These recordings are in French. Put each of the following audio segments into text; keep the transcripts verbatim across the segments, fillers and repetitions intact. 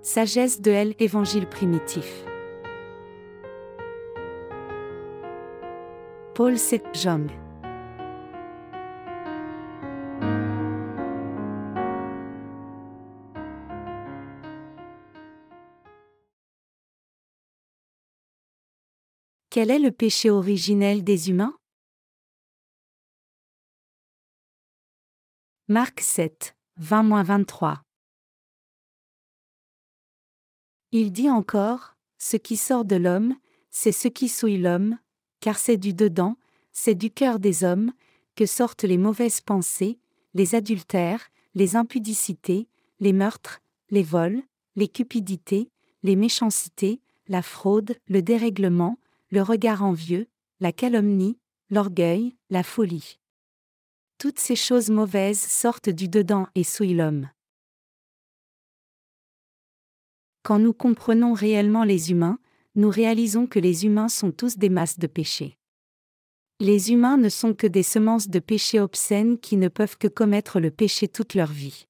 Sagesse de L. Évangile primitif. Paul Sejong. Quel est le péché originel des humains? Marc sept, vingt à vingt-trois. Il dit encore, ce qui sort de l'homme, c'est ce qui souille l'homme, car c'est du dedans, c'est du cœur des hommes, que sortent les mauvaises pensées, les adultères, les impudicités, les meurtres, les vols, les cupidités, les méchancetés, la fraude, le dérèglement, le regard envieux, la calomnie, l'orgueil, la folie. Toutes ces choses mauvaises sortent du dedans et souillent l'homme. Quand nous comprenons réellement les humains, nous réalisons que les humains sont tous des masses de péché. Les humains ne sont que des semences de péché obscènes qui ne peuvent que commettre le péché toute leur vie.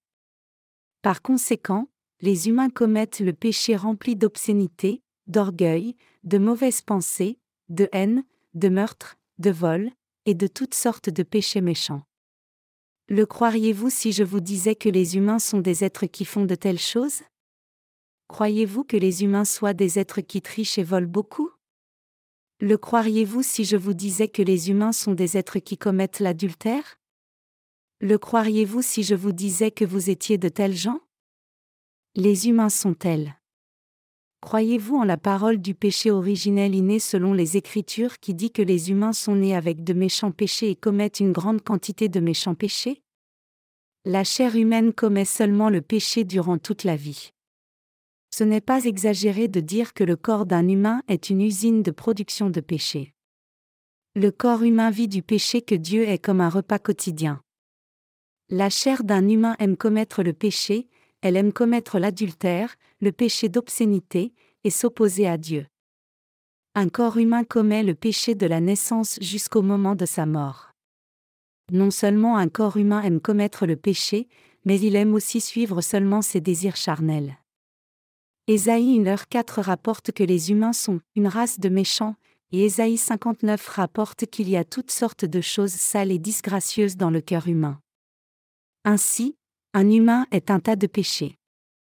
Par conséquent, les humains commettent le péché rempli d'obscénité, d'orgueil, de mauvaises pensées, de haine, de meurtre, de vol, et de toutes sortes de péchés méchants. Le croiriez-vous si je vous disais que les humains sont des êtres qui font de telles choses? Croyez-vous que les humains soient des êtres qui trichent et volent beaucoup? Le croiriez-vous si je vous disais que les humains sont des êtres qui commettent l'adultère? Le croiriez-vous si je vous disais que vous étiez de tels gens? Les humains sont tels. Croyez-vous en la parole du péché originel inné selon les Écritures qui dit que les humains sont nés avec de méchants péchés et commettent une grande quantité de méchants péchés? La chair humaine commet seulement le péché durant toute la vie. Ce n'est pas exagéré de dire que le corps d'un humain est une usine de production de péché. Le corps humain vit du péché que Dieu est comme un repas quotidien. La chair d'un humain aime commettre le péché, elle aime commettre l'adultère, le péché d'obscénité, et s'opposer à Dieu. Un corps humain commet le péché de la naissance jusqu'au moment de sa mort. Non seulement un corps humain aime commettre le péché, mais il aime aussi suivre seulement ses désirs charnels. Ésaïe un heure quatre rapporte que les humains sont une race de méchants, et Ésaïe cinquante-neuf rapporte qu'il y a toutes sortes de choses sales et disgracieuses dans le cœur humain. Ainsi, un humain est un tas de péchés.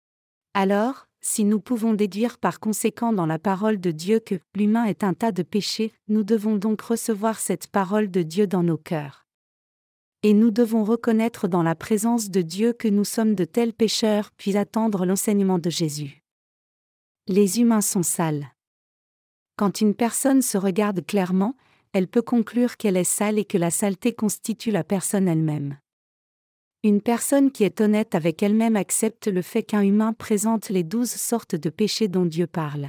Alors, si nous pouvons déduire par conséquent dans la parole de Dieu que l'humain est un tas de péchés, nous devons donc recevoir cette parole de Dieu dans nos cœurs. Et nous devons reconnaître dans la présence de Dieu que nous sommes de tels pécheurs puis attendre l'enseignement de Jésus. Les humains sont sales. Quand une personne se regarde clairement, elle peut conclure qu'elle est sale et que la saleté constitue la personne elle-même. Une personne qui est honnête avec elle-même accepte le fait qu'un humain présente les douze sortes de péchés dont Dieu parle.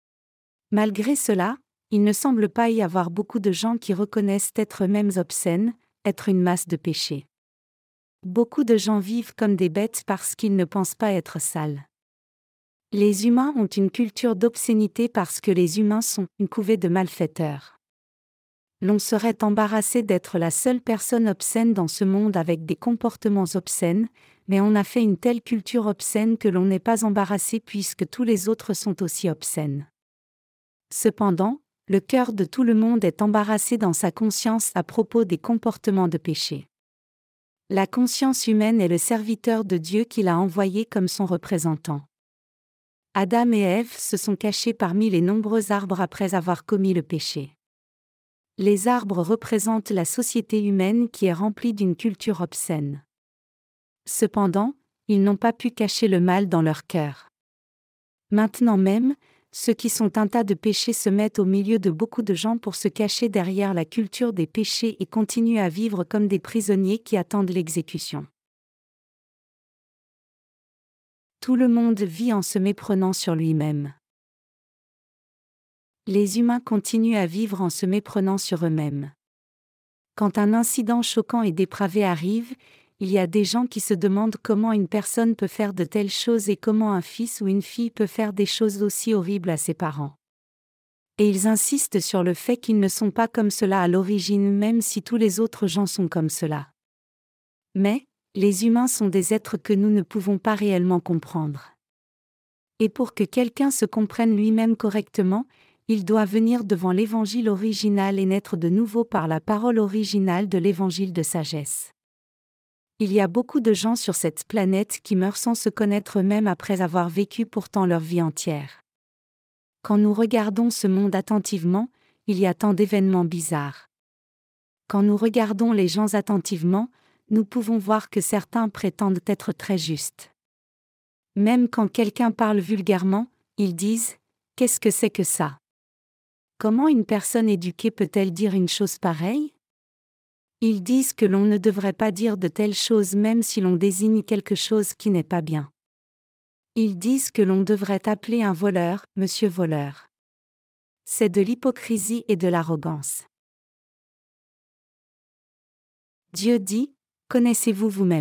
Malgré cela, il ne semble pas y avoir beaucoup de gens qui reconnaissent être eux-mêmes obscènes, être une masse de péchés. Beaucoup de gens vivent comme des bêtes parce qu'ils ne pensent pas être sales. Les humains ont une culture d'obscénité parce que les humains sont une couvée de malfaiteurs. L'on serait embarrassé d'être la seule personne obscène dans ce monde avec des comportements obscènes, mais on a fait une telle culture obscène que l'on n'est pas embarrassé puisque tous les autres sont aussi obscènes. Cependant, le cœur de tout le monde est embarrassé dans sa conscience à propos des comportements de péché. La conscience humaine est le serviteur de Dieu qu'il a envoyé comme son représentant. Adam et Ève se sont cachés parmi les nombreux arbres après avoir commis le péché. Les arbres représentent la société humaine qui est remplie d'une culture obscène. Cependant, ils n'ont pas pu cacher le mal dans leur cœur. Maintenant même, ceux qui sont un tas de péchés se mettent au milieu de beaucoup de gens pour se cacher derrière la culture des péchés et continuent à vivre comme des prisonniers qui attendent l'exécution. Tout le monde vit en se méprenant sur lui-même. Les humains continuent à vivre en se méprenant sur eux-mêmes. Quand un incident choquant et dépravé arrive, il y a des gens qui se demandent comment une personne peut faire de telles choses et comment un fils ou une fille peut faire des choses aussi horribles à ses parents. Et ils insistent sur le fait qu'ils ne sont pas comme cela à l'origine même si tous les autres gens sont comme cela. Mais, les humains sont des êtres que nous ne pouvons pas réellement comprendre. Et pour que quelqu'un se comprenne lui-même correctement, il doit venir devant l'évangile original et naître de nouveau par la parole originale de l'évangile de sagesse. Il y a beaucoup de gens sur cette planète qui meurent sans se connaître eux-mêmes après avoir vécu pourtant leur vie entière. Quand nous regardons ce monde attentivement, il y a tant d'événements bizarres. Quand nous regardons les gens attentivement, nous pouvons voir que certains prétendent être très justes. Même quand quelqu'un parle vulgairement, ils disent « Qu'est-ce que c'est que ça ?» Comment une personne éduquée peut-elle dire une chose pareille ? Ils disent que l'on ne devrait pas dire de telles choses même si l'on désigne quelque chose qui n'est pas bien. Ils disent que l'on devrait appeler un voleur « Monsieur voleur ». C'est de l'hypocrisie et de l'arrogance. Dieu dit « Connaissez-vous vous-même ?»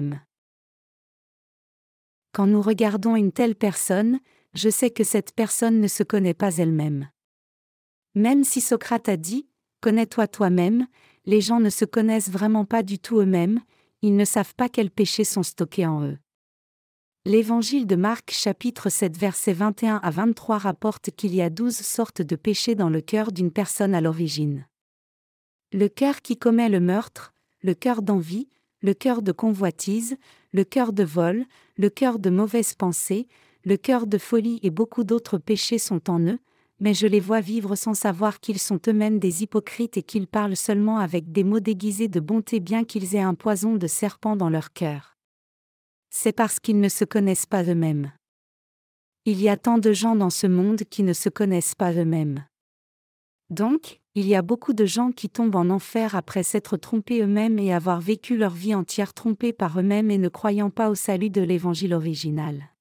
Quand nous regardons une telle personne, je sais que cette personne ne se connaît pas elle-même. Même si Socrate a dit « Connais-toi toi-même », les gens ne se connaissent vraiment pas du tout eux-mêmes, ils ne savent pas quels péchés sont stockés en eux. L'évangile de Marc chapitre sept versets vingt et un à vingt-trois rapporte qu'il y a douze sortes de péchés dans le cœur d'une personne à l'origine. Le cœur qui commet le meurtre, le cœur d'envie, le cœur de convoitise, le cœur de vol, le cœur de mauvaise pensée, le cœur de folie et beaucoup d'autres péchés sont en eux, mais je les vois vivre sans savoir qu'ils sont eux-mêmes des hypocrites et qu'ils parlent seulement avec des mots déguisés de bonté bien qu'ils aient un poison de serpent dans leur cœur. C'est parce qu'ils ne se connaissent pas eux-mêmes. Il y a tant de gens dans ce monde qui ne se connaissent pas eux-mêmes. Donc, il y a beaucoup de gens qui tombent en enfer après s'être trompés eux-mêmes et avoir vécu leur vie entière trompés par eux-mêmes et ne croyant pas au salut de l'évangile original.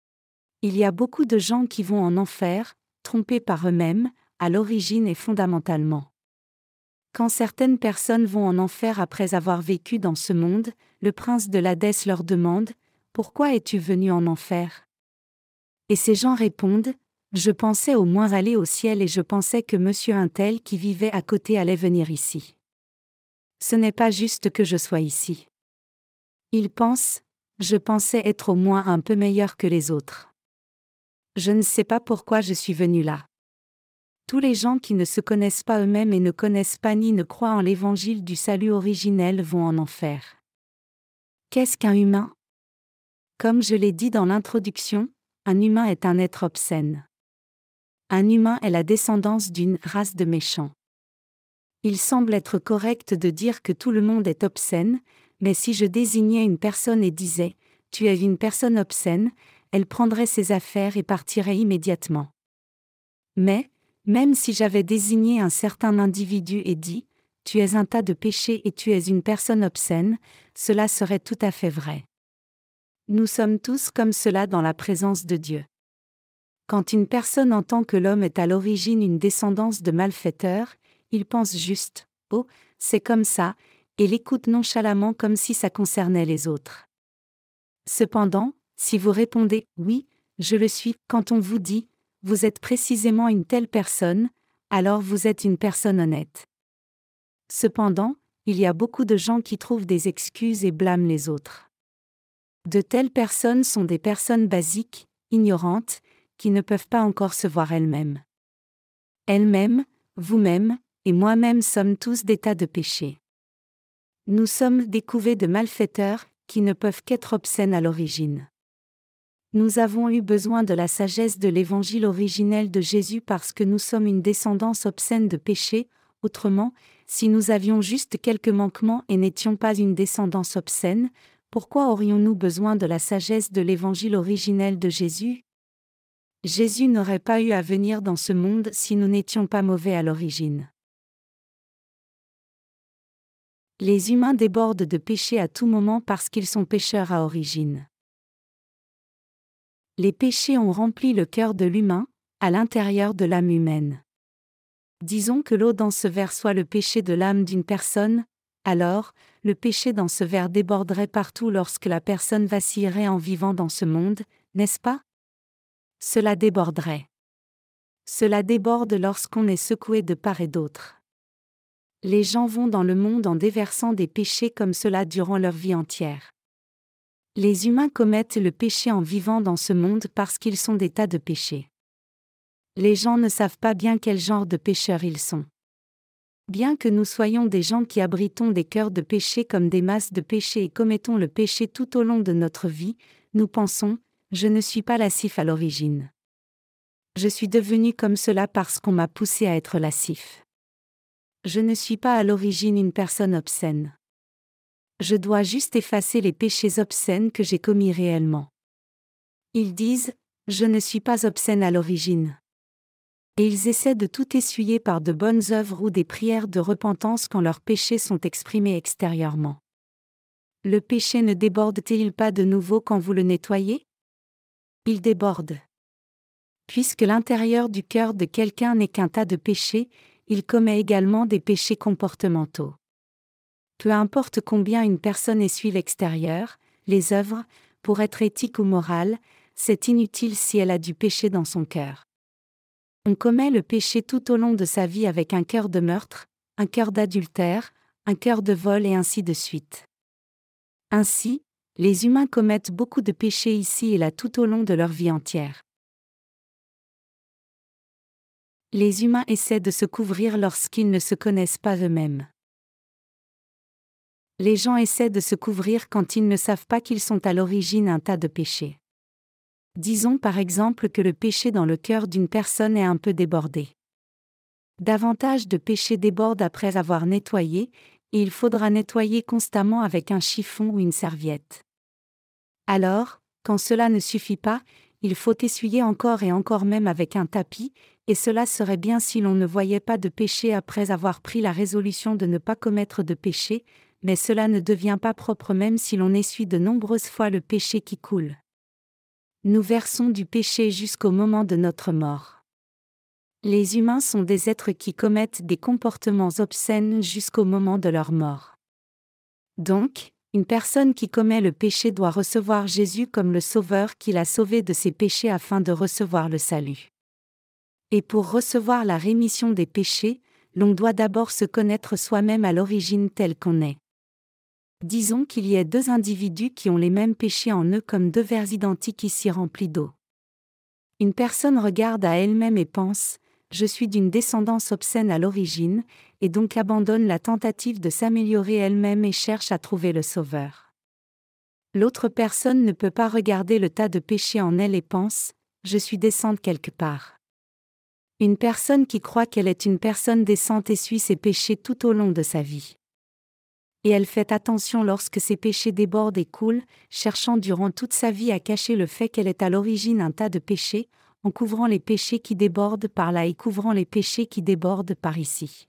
Il y a beaucoup de gens qui vont en enfer, trompés par eux-mêmes, à l'origine et fondamentalement. Quand certaines personnes vont en enfer après avoir vécu dans ce monde, le prince de l'Hadès leur demande « Pourquoi es-tu venu en enfer ?» Et ces gens répondent « Je pensais au moins aller au ciel et je pensais que monsieur un tel qui vivait à côté allait venir ici. Ce n'est pas juste que je sois ici. » Ils pensent « Je pensais être au moins un peu meilleur que les autres. Je ne sais pas pourquoi je suis venu là. » Tous les gens qui ne se connaissent pas eux-mêmes et ne connaissent pas ni ne croient en l'évangile du salut originel vont en enfer. Qu'est-ce qu'un humain ? Comme je l'ai dit dans l'introduction, un humain est un être obscène. Un humain est la descendance d'une race de méchants. Il semble être correct de dire que tout le monde est obscène, mais si je désignais une personne et disais « Tu es une personne obscène », elle prendrait ses affaires et partirait immédiatement. Mais, même si j'avais désigné un certain individu et dit « Tu es un tas de péchés et tu es une personne obscène », cela serait tout à fait vrai. Nous sommes tous comme cela dans la présence de Dieu. Quand une personne entend que l'homme est à l'origine une descendance de malfaiteurs, il pense juste « Oh, c'est comme ça », et l'écoute nonchalamment comme si ça concernait les autres. Cependant, si vous répondez « Oui, je le suis », quand on vous dit « Vous êtes précisément une telle personne », alors vous êtes une personne honnête. Cependant, il y a beaucoup de gens qui trouvent des excuses et blâment les autres. De telles personnes sont des personnes basiques, ignorantes, qui ne peuvent pas encore se voir elles-mêmes. Elles-mêmes, vous-même, et moi-même sommes tous des tas de péchés. Nous sommes des couvées de malfaiteurs, qui ne peuvent qu'être obscènes à l'origine. Nous avons eu besoin de la sagesse de l'évangile originel de Jésus parce que nous sommes une descendance obscène de péchés, autrement, si nous avions juste quelques manquements et n'étions pas une descendance obscène, pourquoi aurions-nous besoin de la sagesse de l'évangile originel de Jésus ? Jésus n'aurait pas eu à venir dans ce monde si nous n'étions pas mauvais à l'origine. Les humains débordent de péché à tout moment parce qu'ils sont pécheurs à origine. Les péchés ont rempli le cœur de l'humain, à l'intérieur de l'âme humaine. Disons que l'eau dans ce verre soit le péché de l'âme d'une personne, alors, le péché dans ce verre déborderait partout lorsque la personne vacillerait en vivant dans ce monde, n'est-ce pas ? Cela déborderait. Cela déborde lorsqu'on est secoué de part et d'autre. Les gens vont dans le monde en déversant des péchés comme cela durant leur vie entière. Les humains commettent le péché en vivant dans ce monde parce qu'ils sont des tas de péchés. Les gens ne savent pas bien quel genre de pécheurs ils sont. Bien que nous soyons des gens qui abritons des cœurs de péché comme des masses de péché et commettons le péché tout au long de notre vie, nous pensons « je ne suis pas lascif à l'origine. Je suis devenu comme cela parce qu'on m'a poussé à être lascif. Je ne suis pas à l'origine une personne obscène. Je dois juste effacer les péchés obscènes que j'ai commis réellement. » Ils disent « je ne suis pas obscène à l'origine. » Et ils essaient de tout essuyer par de bonnes œuvres ou des prières de repentance quand leurs péchés sont exprimés extérieurement. Le péché ne déborde-t-il pas de nouveau quand vous le nettoyez? Il déborde. Puisque l'intérieur du cœur de quelqu'un n'est qu'un tas de péchés, il commet également des péchés comportementaux. Peu importe combien une personne essuie l'extérieur, les œuvres, pour être éthique ou morale, c'est inutile si elle a du péché dans son cœur. On commet le péché tout au long de sa vie avec un cœur de meurtre, un cœur d'adultère, un cœur de vol et ainsi de suite. Ainsi, les humains commettent beaucoup de péchés ici et là tout au long de leur vie entière. Les humains essaient de se couvrir lorsqu'ils ne se connaissent pas eux-mêmes. Les gens essaient de se couvrir quand ils ne savent pas qu'ils sont à l'origine un tas de péchés. Disons par exemple que le péché dans le cœur d'une personne est un peu débordé. Davantage de péchés débordent après avoir nettoyé, et il faudra nettoyer constamment avec un chiffon ou une serviette. Alors, quand cela ne suffit pas, il faut essuyer encore et encore même avec un tapis, et cela serait bien si l'on ne voyait pas de péché après avoir pris la résolution de ne pas commettre de péché, mais cela ne devient pas propre même si l'on essuie de nombreuses fois le péché qui coule. Nous versons du péché jusqu'au moment de notre mort. Les humains sont des êtres qui commettent des comportements obscènes jusqu'au moment de leur mort. Donc, une personne qui commet le péché doit recevoir Jésus comme le Sauveur qui l'a sauvé de ses péchés afin de recevoir le salut. Et pour recevoir la rémission des péchés, l'on doit d'abord se connaître soi-même à l'origine tel qu'on est. Disons qu'il y ait deux individus qui ont les mêmes péchés en eux comme deux verres identiques ici remplis d'eau. Une personne regarde à elle-même et pense « je suis d'une descendance obscène à l'origine » et donc abandonne la tentative de s'améliorer elle-même et cherche à trouver le Sauveur. L'autre personne ne peut pas regarder le tas de péchés en elle et pense « je suis décente quelque part ». Une personne qui croit qu'elle est une personne décente essuie ses péchés tout au long de sa vie. Et elle fait attention lorsque ses péchés débordent et coulent, cherchant durant toute sa vie à cacher le fait qu'elle est à l'origine un tas de péchés, en couvrant les péchés qui débordent par là et couvrant les péchés qui débordent par ici.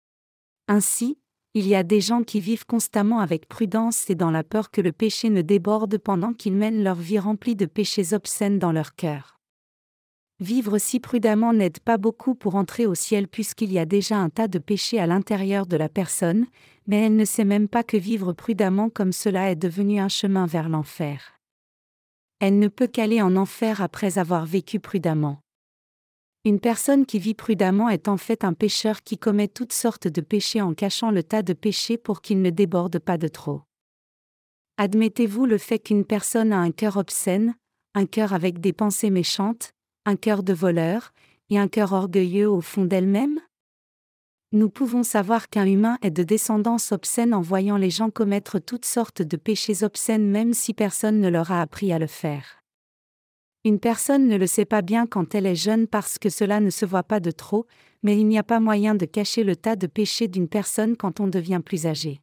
Ainsi, il y a des gens qui vivent constamment avec prudence et dans la peur que le péché ne déborde pendant qu'ils mènent leur vie remplie de péchés obscènes dans leur cœur. Vivre si prudemment n'aide pas beaucoup pour entrer au ciel puisqu'il y a déjà un tas de péchés à l'intérieur de la personne, mais elle ne sait même pas que vivre prudemment comme cela est devenu un chemin vers l'enfer. Elle ne peut qu'aller en enfer après avoir vécu prudemment. Une personne qui vit prudemment est en fait un pécheur qui commet toutes sortes de péchés en cachant le tas de péchés pour qu'il ne déborde pas de trop. Admettez-vous le fait qu'une personne a un cœur obscène, un cœur avec des pensées méchantes, un cœur de voleur, et un cœur orgueilleux au fond d'elle-même? Nous pouvons savoir qu'un humain est de descendance obscène en voyant les gens commettre toutes sortes de péchés obscènes même si personne ne leur a appris à le faire. Une personne ne le sait pas bien quand elle est jeune parce que cela ne se voit pas de trop, mais il n'y a pas moyen de cacher le tas de péchés d'une personne quand on devient plus âgé.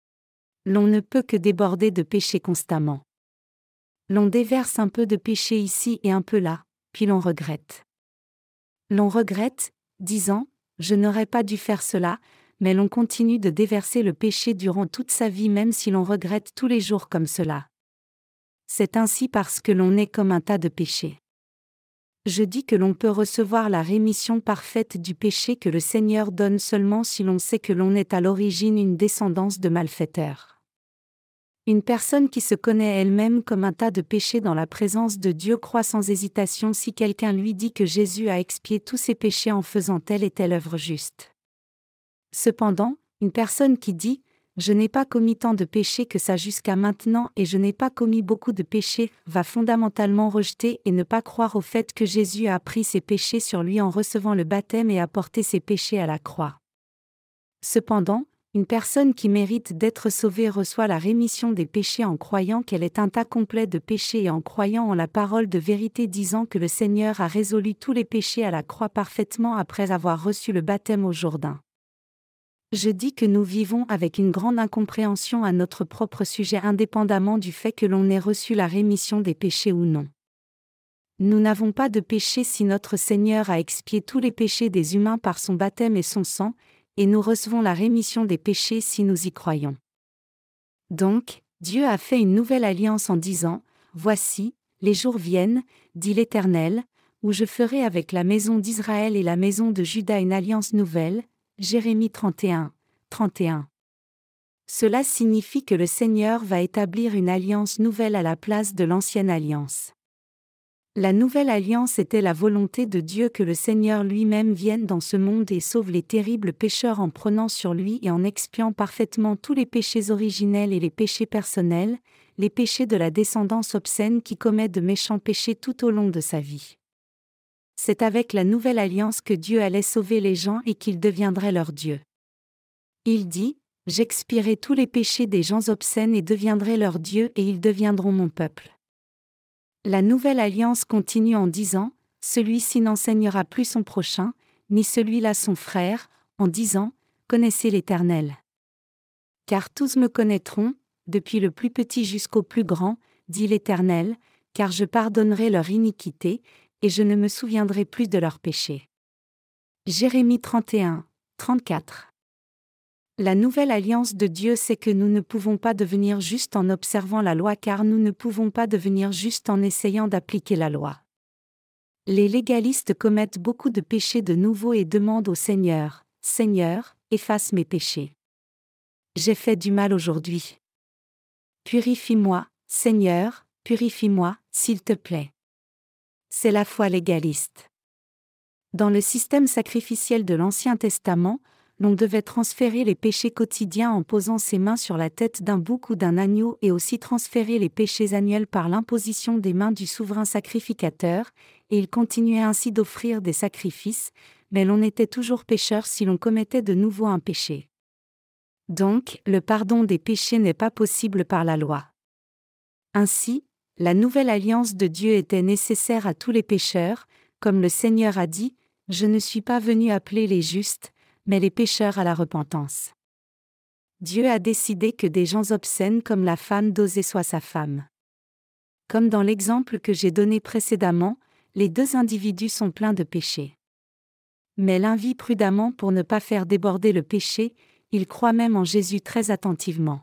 L'on ne peut que déborder de péchés constamment. L'on déverse un peu de péché ici et un peu là, puis l'on regrette. L'on regrette, disant « je n'aurais pas dû faire cela », mais l'on continue de déverser le péché durant toute sa vie même si l'on regrette tous les jours comme cela. C'est ainsi parce que l'on est comme un tas de péchés. Je dis que l'on peut recevoir la rémission parfaite du péché que le Seigneur donne seulement si l'on sait que l'on est à l'origine une descendance de malfaiteurs. Une personne qui se connaît elle-même comme un tas de péchés dans la présence de Dieu croit sans hésitation si quelqu'un lui dit que Jésus a expié tous ses péchés en faisant telle et telle œuvre juste. Cependant, une personne qui dit « Je n'ai pas commis tant de péchés que ça jusqu'à maintenant et je n'ai pas commis beaucoup de péchés, va fondamentalement rejeter et ne pas croire au fait que Jésus a pris ses péchés sur lui en recevant le baptême et a porté ses péchés à la croix. Cependant, une personne qui mérite d'être sauvée reçoit la rémission des péchés en croyant qu'elle est un tas complet de péchés et en croyant en la parole de vérité disant que le Seigneur a résolu tous les péchés à la croix parfaitement après avoir reçu le baptême au Jourdain. Je dis que nous vivons avec une grande incompréhension à notre propre sujet indépendamment du fait que l'on ait reçu la rémission des péchés ou non. Nous n'avons pas de péché si notre Seigneur a expié tous les péchés des humains par son baptême et son sang, et nous recevons la rémission des péchés si nous y croyons. Donc, Dieu a fait une nouvelle alliance en disant, « Voici, les jours viennent, dit l'Éternel, où je ferai avec la maison d'Israël et la maison de Juda une alliance nouvelle. » Jérémie trente et un, trente et un. Cela signifie que le Seigneur va établir une alliance nouvelle à la place de l'ancienne alliance. La nouvelle alliance était la volonté de Dieu que le Seigneur lui-même vienne dans ce monde et sauve les terribles pécheurs en prenant sur lui et en expiant parfaitement tous les péchés originels et les péchés personnels, les péchés de la descendance obscène qui commet de méchants péchés tout au long de sa vie. C'est avec la nouvelle alliance que Dieu allait sauver les gens et qu'il deviendrait leur Dieu. Il dit, « J'expierai tous les péchés des gens obscènes et deviendrai leur Dieu et ils deviendront mon peuple. » La nouvelle alliance continue en disant, « Celui-ci n'enseignera plus son prochain, ni celui-là son frère, en disant, Connaissez l'Éternel. Car tous me connaîtront, depuis le plus petit jusqu'au plus grand, dit l'Éternel, car je pardonnerai leur iniquité, et je ne me souviendrai plus de leurs péchés. » Jérémie trente et un, trente-quatre. La nouvelle alliance de Dieu c'est que nous ne pouvons pas devenir justes en observant la loi car nous ne pouvons pas devenir justes en essayant d'appliquer la loi. Les légalistes commettent beaucoup de péchés de nouveau et demandent au Seigneur, « Seigneur, efface mes péchés. J'ai fait du mal aujourd'hui. Purifie-moi, Seigneur, purifie-moi, s'il te plaît. » C'est la foi légaliste. Dans le système sacrificiel de l'Ancien Testament, l'on devait transférer les péchés quotidiens en posant ses mains sur la tête d'un bouc ou d'un agneau et aussi transférer les péchés annuels par l'imposition des mains du souverain sacrificateur, et il continuait ainsi d'offrir des sacrifices, mais l'on était toujours pécheur si l'on commettait de nouveau un péché. Donc, le pardon des péchés n'est pas possible par la loi. Ainsi, la nouvelle alliance de Dieu était nécessaire à tous les pécheurs, comme le Seigneur a dit, « Je ne suis pas venu appeler les justes, mais les pécheurs à la repentance. » Dieu a décidé que des gens obscènes comme la femme d'Osée soient sa femme. Comme dans l'exemple que j'ai donné précédemment, les deux individus sont pleins de péchés. Mais l'un vit prudemment pour ne pas faire déborder le péché, il croit même en Jésus très attentivement.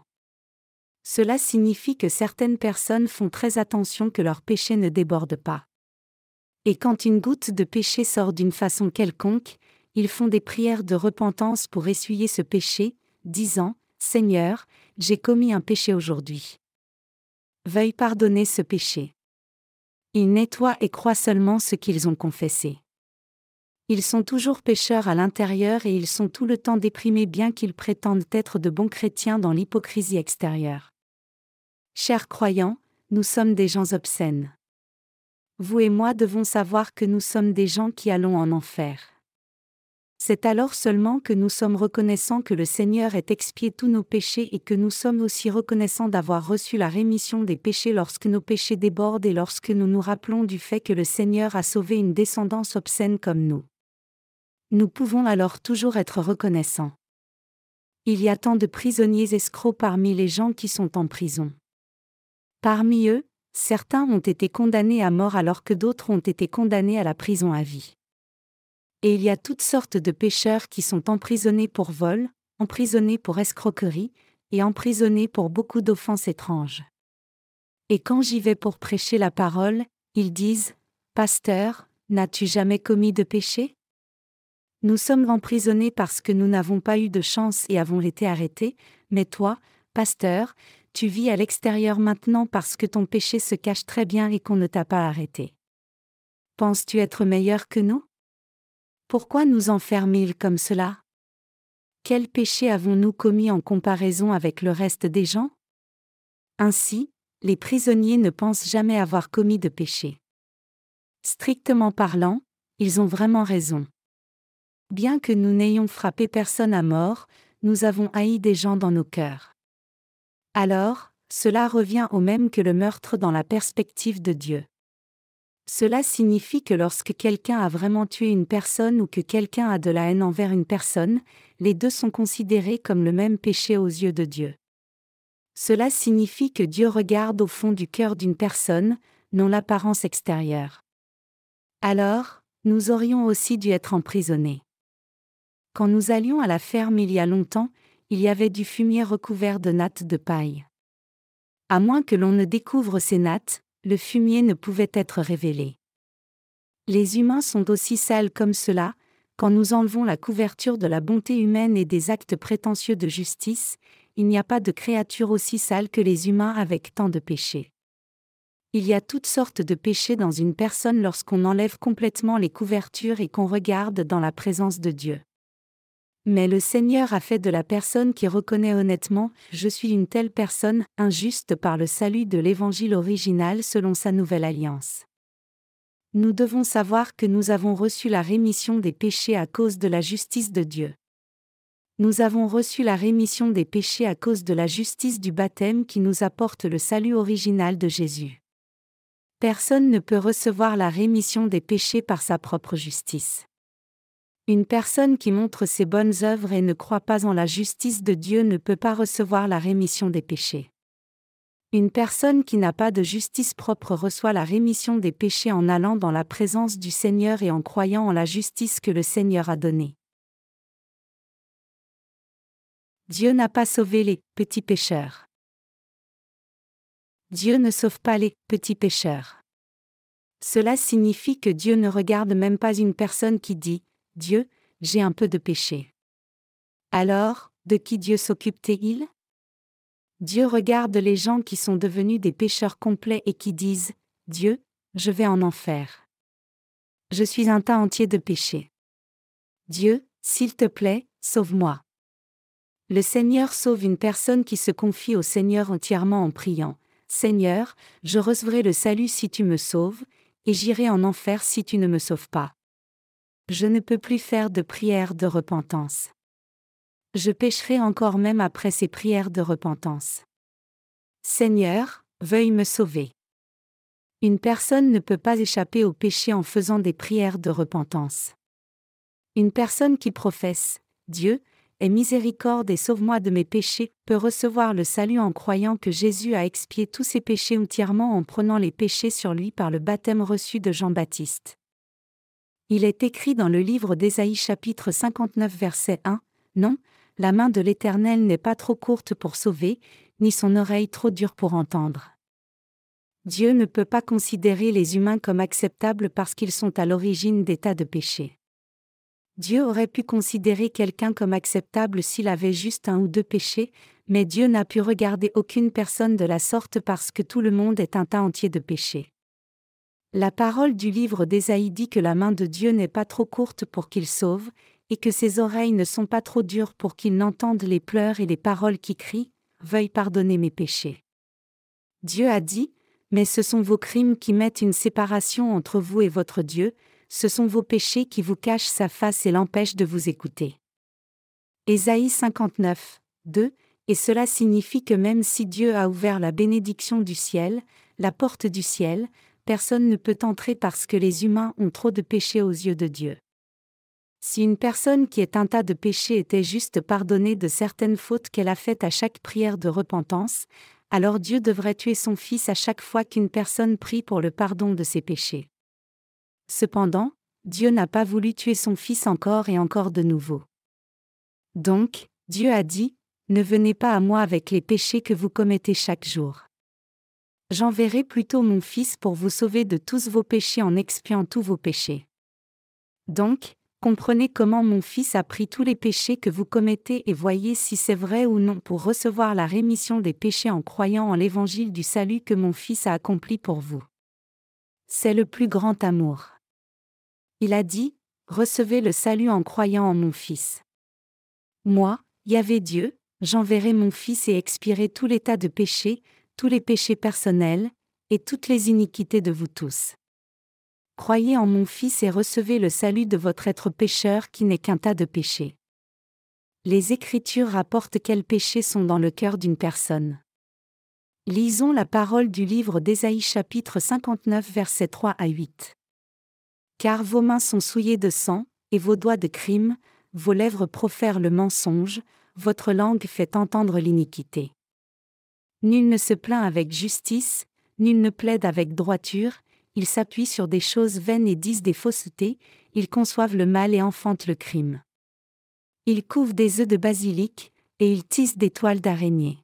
Cela signifie que certaines personnes font très attention que leur péché ne déborde pas. Et quand une goutte de péché sort d'une façon quelconque, ils font des prières de repentance pour essuyer ce péché, disant, « Seigneur, j'ai commis un péché aujourd'hui. Veuille pardonner ce péché. » Ils nettoient et croient seulement ce qu'ils ont confessé. Ils sont toujours pécheurs à l'intérieur et ils sont tout le temps déprimés bien qu'ils prétendent être de bons chrétiens dans l'hypocrisie extérieure. Chers croyants, nous sommes des gens obscènes. Vous et moi devons savoir que nous sommes des gens qui allons en enfer. C'est alors seulement que nous sommes reconnaissants que le Seigneur ait expié tous nos péchés et que nous sommes aussi reconnaissants d'avoir reçu la rémission des péchés lorsque nos péchés débordent et lorsque nous nous rappelons du fait que le Seigneur a sauvé une descendance obscène comme nous. Nous pouvons alors toujours être reconnaissants. Il y a tant de prisonniers escrocs parmi les gens qui sont en prison. Parmi eux, certains ont été condamnés à mort alors que d'autres ont été condamnés à la prison à vie. Et il y a toutes sortes de pécheurs qui sont emprisonnés pour vol, emprisonnés pour escroquerie, et emprisonnés pour beaucoup d'offenses étranges. Et quand j'y vais pour prêcher la parole, ils disent, « Pasteur, n'as-tu jamais commis de péché ? » Nous sommes emprisonnés parce que nous n'avons pas eu de chance et avons été arrêtés, mais toi, pasteur, tu vis à l'extérieur maintenant parce que ton péché se cache très bien et qu'on ne t'a pas arrêté. Penses-tu être meilleur que nous ? Pourquoi nous enferment-ils comme cela ? Quel péché avons-nous commis en comparaison avec le reste des gens? Ainsi, les prisonniers ne pensent jamais avoir commis de péché. Strictement parlant, ils ont vraiment raison. Bien que nous n'ayons frappé personne à mort, nous avons haï des gens dans nos cœurs. Alors, cela revient au même que le meurtre dans la perspective de Dieu. Cela signifie que lorsque quelqu'un a vraiment tué une personne ou que quelqu'un a de la haine envers une personne, les deux sont considérés comme le même péché aux yeux de Dieu. Cela signifie que Dieu regarde au fond du cœur d'une personne, non l'apparence extérieure. Alors, nous aurions aussi dû être emprisonnés. Quand nous allions à la ferme il y a longtemps, il y avait du fumier recouvert de nattes de paille. À moins que l'on ne découvre ces nattes, le fumier ne pouvait être révélé. Les humains sont aussi sales comme cela, quand nous enlevons la couverture de la bonté humaine et des actes prétentieux de justice, il n'y a pas de créature aussi sale que les humains avec tant de péchés. Il y a toutes sortes de péchés dans une personne lorsqu'on enlève complètement les couvertures et qu'on regarde dans la présence de Dieu. Mais le Seigneur a fait de la personne qui reconnaît honnêtement « Je suis une telle personne » injuste par le salut de l'Évangile original selon sa nouvelle alliance. Nous devons savoir que nous avons reçu la rémission des péchés à cause de la justice de Dieu. Nous avons reçu la rémission des péchés à cause de la justice du baptême qui nous apporte le salut original de Jésus. Personne ne peut recevoir la rémission des péchés par sa propre justice. Une personne qui montre ses bonnes œuvres et ne croit pas en la justice de Dieu ne peut pas recevoir la rémission des péchés. Une personne qui n'a pas de justice propre reçoit la rémission des péchés en allant dans la présence du Seigneur et en croyant en la justice que le Seigneur a donnée. Dieu n'a pas sauvé les petits pécheurs. Dieu ne sauve pas les petits pécheurs. Cela signifie que Dieu ne regarde même pas une personne qui dit « Dieu, j'ai un peu de péché ». Alors, de qui Dieu s'occupe-t-il? Dieu regarde les gens qui sont devenus des pécheurs complets et qui disent « Dieu, je vais en enfer. Je suis un tas entier de péchés. Dieu, s'il te plaît, sauve-moi. » Le Seigneur sauve une personne qui se confie au Seigneur entièrement en priant « Seigneur, je recevrai le salut si tu me sauves, et j'irai en enfer si tu ne me sauves pas. Je ne peux plus faire de prières de repentance. Je pécherai encore même après ces prières de repentance. Seigneur, veuille me sauver. » Une personne ne peut pas échapper au péché en faisant des prières de repentance. Une personne qui professe « Dieu, aie miséricorde et sauve-moi de mes péchés » peut recevoir le salut en croyant que Jésus a expié tous ses péchés entièrement en prenant les péchés sur lui par le baptême reçu de Jean-Baptiste. Il est écrit dans le livre d'Ésaïe chapitre cinquante-neuf verset un, « Non, la main de l'Éternel n'est pas trop courte pour sauver, ni son oreille trop dure pour entendre. » Dieu ne peut pas considérer les humains comme acceptables parce qu'ils sont à l'origine des tas de péchés. Dieu aurait pu considérer quelqu'un comme acceptable s'il avait juste un ou deux péchés, mais Dieu n'a pu regarder aucune personne de la sorte parce que tout le monde est un tas entier de péchés. La parole du livre d'Ésaïe dit que la main de Dieu n'est pas trop courte pour qu'il sauve, et que ses oreilles ne sont pas trop dures pour qu'il n'entende les pleurs et les paroles qui crient « Veuille pardonner mes péchés ». Dieu a dit « Mais ce sont vos crimes qui mettent une séparation entre vous et votre Dieu, ce sont vos péchés qui vous cachent sa face et l'empêchent de vous écouter. » Ésaïe cinquante-neuf, deux, et cela signifie que même si Dieu a ouvert la bénédiction du ciel, la porte du ciel, personne ne peut entrer parce que les humains ont trop de péchés aux yeux de Dieu. Si une personne qui est un tas de péchés était juste pardonnée de certaines fautes qu'elle a faites à chaque prière de repentance, alors Dieu devrait tuer son Fils à chaque fois qu'une personne prie pour le pardon de ses péchés. Cependant, Dieu n'a pas voulu tuer son Fils encore et encore de nouveau. Donc, Dieu a dit, « Ne venez pas à moi avec les péchés que vous commettez chaque jour. J'enverrai plutôt mon Fils pour vous sauver de tous vos péchés en expiant tous vos péchés. » Donc, comprenez comment mon Fils a pris tous les péchés que vous commettez et voyez si c'est vrai ou non pour recevoir la rémission des péchés en croyant en l'évangile du salut que mon Fils a accompli pour vous. C'est le plus grand amour. Il a dit, « Recevez le salut en croyant en mon Fils. » Moi, Yahvé Dieu, j'enverrai mon Fils et expierai tout l'état de péché, tous les péchés personnels, et toutes les iniquités de vous tous. Croyez en mon Fils et recevez le salut de votre être pécheur qui n'est qu'un tas de péchés. Les Écritures rapportent quels péchés sont dans le cœur d'une personne. Lisons la parole du livre d'Ésaïe chapitre cinquante-neuf versets trois à huit. Car vos mains sont souillées de sang, et vos doigts de crime, vos lèvres profèrent le mensonge, votre langue fait entendre l'iniquité. Nul ne se plaint avec justice, nul ne plaide avec droiture, ils s'appuient sur des choses vaines et disent des faussetés, ils conçoivent le mal et enfantent le crime. Ils couvent des œufs de basilic, et ils tissent des toiles d'araignée.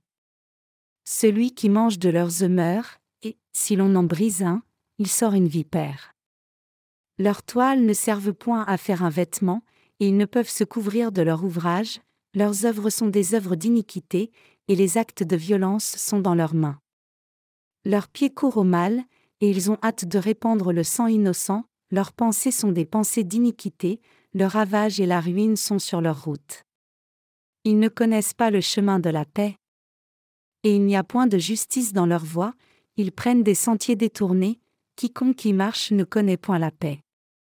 Celui qui mange de leurs œufs meurt, et, si l'on en brise un, il sort une vipère. Leurs toiles ne servent point à faire un vêtement, et ils ne peuvent se couvrir de leur ouvrage, leurs œuvres sont des œuvres d'iniquité, et les actes de violence sont dans leurs mains. Leurs pieds courent au mal, et ils ont hâte de répandre le sang innocent, leurs pensées sont des pensées d'iniquité, le ravage et la ruine sont sur leur route. Ils ne connaissent pas le chemin de la paix. Et il n'y a point de justice dans leur voie, ils prennent des sentiers détournés, quiconque y marche ne connaît point la paix.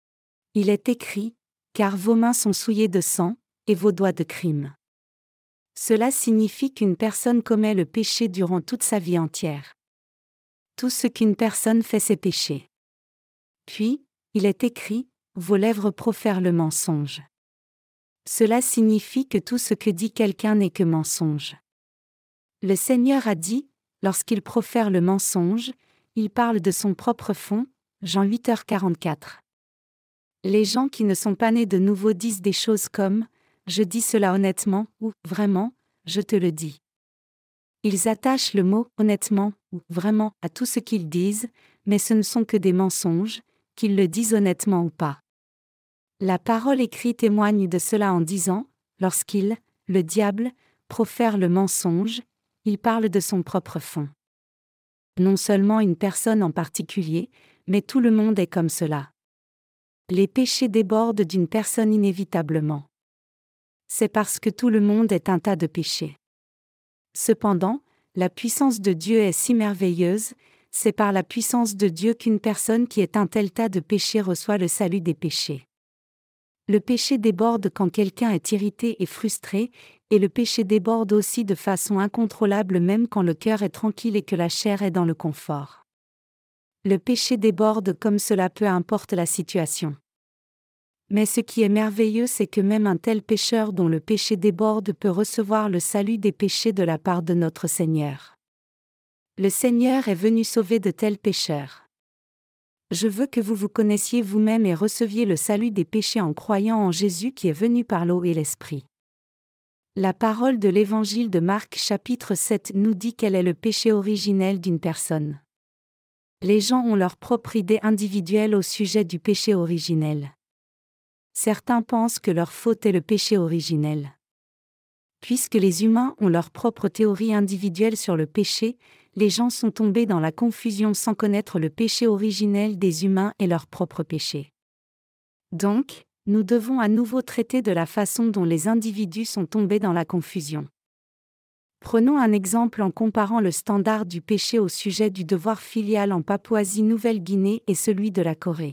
Il est écrit, car vos mains sont souillées de sang, et vos doigts de crime. Cela signifie qu'une personne commet le péché durant toute sa vie entière. Tout ce qu'une personne fait, c'est pécher. Puis, il est écrit, vos lèvres profèrent le mensonge. Cela signifie que tout ce que dit quelqu'un n'est que mensonge. Le Seigneur a dit, lorsqu'il profère le mensonge, il parle de son propre fond, Jean huit heures quarante-quatre. Les gens qui ne sont pas nés de nouveau disent des choses comme « je dis cela honnêtement » ou « vraiment, je te le dis ». Ils attachent le mot « honnêtement » ou « vraiment » à tout ce qu'ils disent, mais ce ne sont que des mensonges, qu'ils le disent honnêtement ou pas. La parole écrite témoigne de cela en disant, lorsqu'il, le diable, profère le mensonge, il parle de son propre fond. Non seulement une personne en particulier, mais tout le monde est comme cela. Les péchés débordent d'une personne inévitablement. C'est parce que tout le monde est un tas de péchés. Cependant, la puissance de Dieu est si merveilleuse, c'est par la puissance de Dieu qu'une personne qui est un tel tas de péchés reçoit le salut des péchés. Le péché déborde quand quelqu'un est irrité et frustré, et le péché déborde aussi de façon incontrôlable même quand le cœur est tranquille et que la chair est dans le confort. Le péché déborde comme cela peu importe la situation. Mais ce qui est merveilleux, c'est que même un tel pécheur dont le péché déborde peut recevoir le salut des péchés de la part de notre Seigneur. Le Seigneur est venu sauver de tels pécheurs. Je veux que vous vous connaissiez vous-même et receviez le salut des péchés en croyant en Jésus qui est venu par l'eau et l'Esprit. La parole de l'Évangile de Marc chapitre sept nous dit quel est le péché originel d'une personne. Les gens ont leur propre idée individuelle au sujet du péché originel. Certains pensent que leur faute est le péché originel. Puisque les humains ont leur propre théorie individuelle sur le péché, les gens sont tombés dans la confusion sans connaître le péché originel des humains et leur propre péché. Donc, nous devons à nouveau traiter de la façon dont les individus sont tombés dans la confusion. Prenons un exemple en comparant le standard du péché au sujet du devoir filial en Papouasie-Nouvelle-Guinée et celui de la Corée.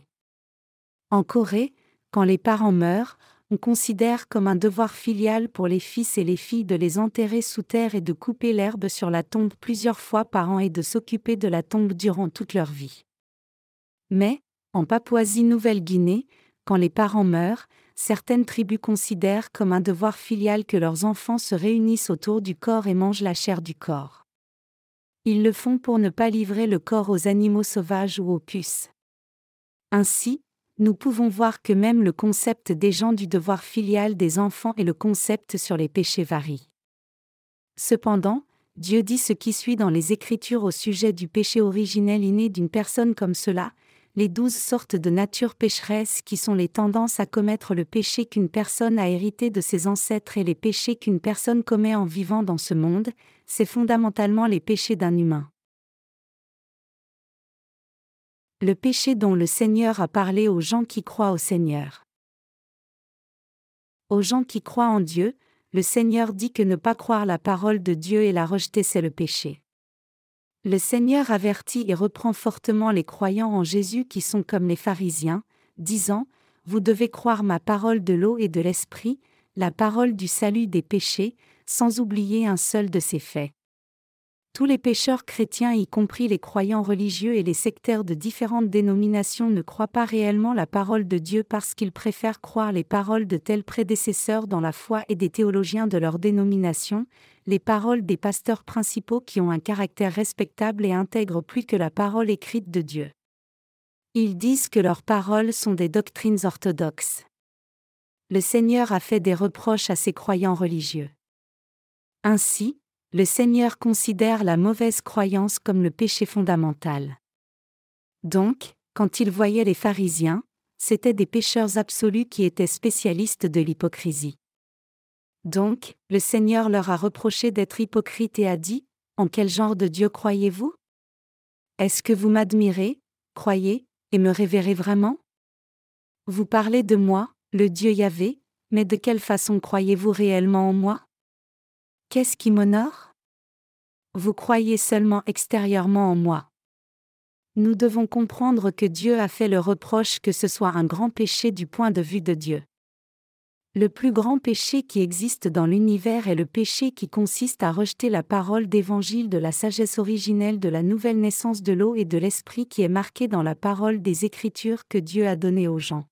En Corée, quand les parents meurent, on considère comme un devoir filial pour les fils et les filles de les enterrer sous terre et de couper l'herbe sur la tombe plusieurs fois par an et de s'occuper de la tombe durant toute leur vie. Mais, en Papouasie-Nouvelle-Guinée, quand les parents meurent, certaines tribus considèrent comme un devoir filial que leurs enfants se réunissent autour du corps et mangent la chair du corps. Ils le font pour ne pas livrer le corps aux animaux sauvages ou aux puces. Ainsi, nous pouvons voir que même le concept des gens du devoir filial des enfants et le concept sur les péchés varient. Cependant, Dieu dit ce qui suit dans les Écritures au sujet du péché originel inné d'une personne comme cela, les douze sortes de nature pécheresse qui sont les tendances à commettre le péché qu'une personne a hérité de ses ancêtres et les péchés qu'une personne commet en vivant dans ce monde, c'est fondamentalement les péchés d'un humain. Le péché dont le Seigneur a parlé aux gens qui croient au Seigneur. Aux gens qui croient en Dieu, le Seigneur dit que ne pas croire la parole de Dieu et la rejeter c'est le péché. Le Seigneur avertit et reprend fortement les croyants en Jésus qui sont comme les pharisiens, disant « Vous devez croire ma parole de l'eau et de l'esprit, la parole du salut des péchés, sans oublier un seul de ses faits. » Tous les pécheurs chrétiens, y compris les croyants religieux et les sectaires de différentes dénominations, ne croient pas réellement la parole de Dieu parce qu'ils préfèrent croire les paroles de tels prédécesseurs dans la foi et des théologiens de leur dénomination, les paroles des pasteurs principaux qui ont un caractère respectable et intègre plus que la parole écrite de Dieu. Ils disent que leurs paroles sont des doctrines orthodoxes. Le Seigneur a fait des reproches à ces croyants religieux. Ainsi, le Seigneur considère la mauvaise croyance comme le péché fondamental. Donc, quand il voyait les pharisiens, c'étaient des pécheurs absolus qui étaient spécialistes de l'hypocrisie. Donc, le Seigneur leur a reproché d'être hypocrites et a dit « En quel genre de Dieu croyez-vous ? Est-ce que vous m'admirez, croyez, et me révérez vraiment ? Vous parlez de moi, le Dieu Yahvé, mais de quelle façon croyez-vous réellement en moi ? Qu'est-ce qui m'honore ? Vous croyez seulement extérieurement en moi. » Nous devons comprendre que Dieu a fait le reproche que ce soit un grand péché du point de vue de Dieu. Le plus grand péché qui existe dans l'univers est le péché qui consiste à rejeter la parole d'évangile de la sagesse originelle de la nouvelle naissance de l'eau et de l'esprit qui est marquée dans la parole des Écritures que Dieu a donnée aux gens.